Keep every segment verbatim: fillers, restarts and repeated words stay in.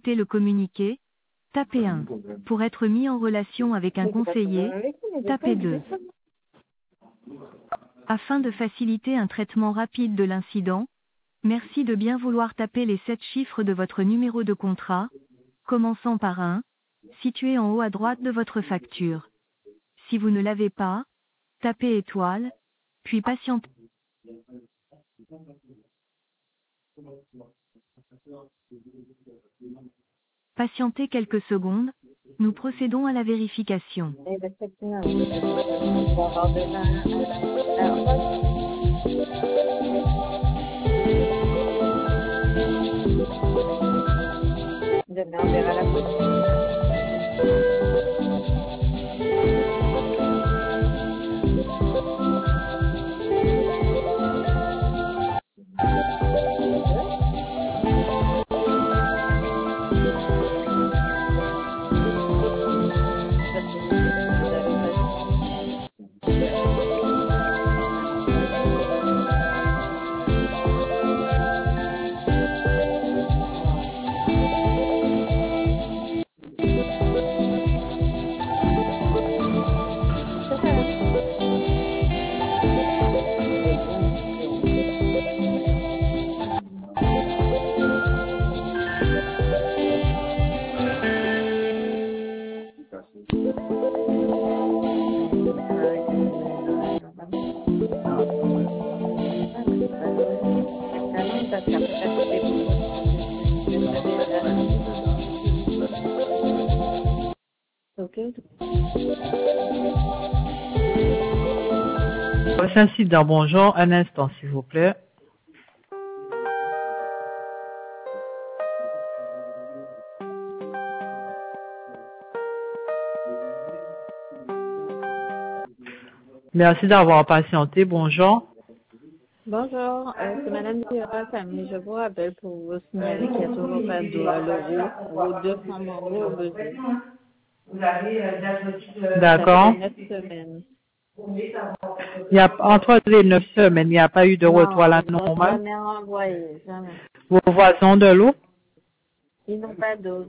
écouter le communiqué, tapez un. Pour être mis en relation avec un conseiller, tapez deux. Afin de faciliter un traitement rapide de l'incident, merci de bien vouloir taper les sept chiffres de votre numéro de contrat, commençant par un, situé en haut à droite de votre facture. Si vous ne l'avez pas, tapez étoile, puis patientez. Patientez quelques secondes, nous procédons à la vérification. Eh ben, c'est une heure. On va avoir demain à la poste. Demain, on verra la poste. Incident, bonjour, un instant s'il vous plaît. Merci d'avoir patienté, bonjour. Bonjour, euh, c'est Madame Dira Camille. Je vous rappelle pour vous signaler qu'il n'y a toujours pas de l'euro ou deux cents euros au besoin. D'accord. Ça fait neuf semaines. Il y a, entre les neuf semaines, il n'y a pas eu de retour à la Non, normale. jamais renvoyé, jamais. Vos voisins de l'eau? Ils n'ont pas d'eau.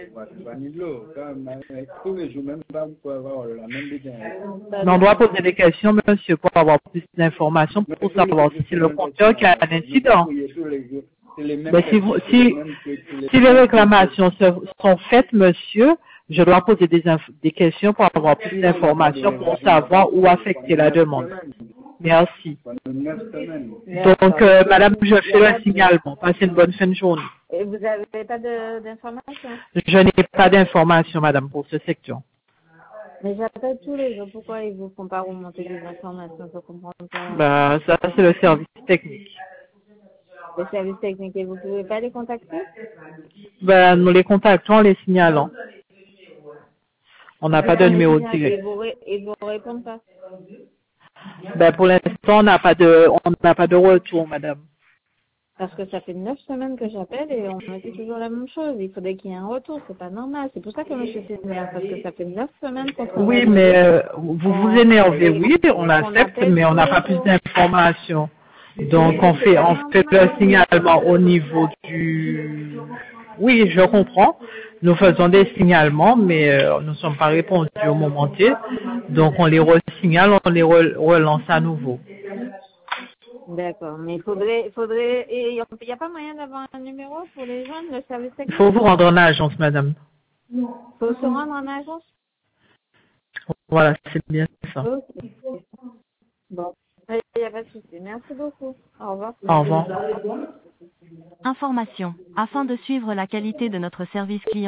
On doit poser des questions, monsieur, pour avoir plus d'informations, pour savoir si c'est le compteur qui a un incident. Mais si, vous, si, si les réclamations se- sont faites, monsieur, je dois poser des, inf- des questions pour avoir plus d'informations, pour savoir où affecter la demande. Merci. Donc, euh, madame, je fais le signalement. Passez une bonne fin de journée. Et vous n'avez pas de- d'informations? Je n'ai pas d'informations, madame, pour ce secteur. Mais j'appelle tous les jours. Pourquoi ils vous font pas remonter des informations? Je comprends pas. Ben, ça, c'est le service technique. Les services techniques, et vous pouvez pas les contacter? Ben, nous les contactons en les signalant. On n'a pas de numéro de Et tiré. vous, ré- et vous répondent pas? Ben, pour l'instant, on n'a pas de, on n'a pas de retour, madame. Parce que ça fait neuf semaines que j'appelle et on me dit toujours la même chose. Il faudrait qu'il y ait un retour, c'est pas normal. C'est pour ça que monsieur s'énerve, parce que ça fait neuf semaines qu'on travaille. Oui, mais euh, vous vous énervez, oui, on l'accepte, mais on n'a pas plus d'informations. Donc, on fait, on fait le signalement au niveau du... Oui, je comprends. Nous faisons des signalements, mais euh, nous ne sommes pas répondus au moment T. Donc, on les resignale, on les re- relance à nouveau. D'accord, mais il faudrait, il faudrait, et il n'y a pas moyen d'avoir un numéro pour les jeunes, le service Il technique? faut vous rendre en agence, madame. Il faut se rendre en agence? Voilà, c'est bien ça. Ok. Bon, il n'y a pas de souci. Merci beaucoup. Au revoir. Au revoir. Information. Afin de suivre la qualité de notre service client,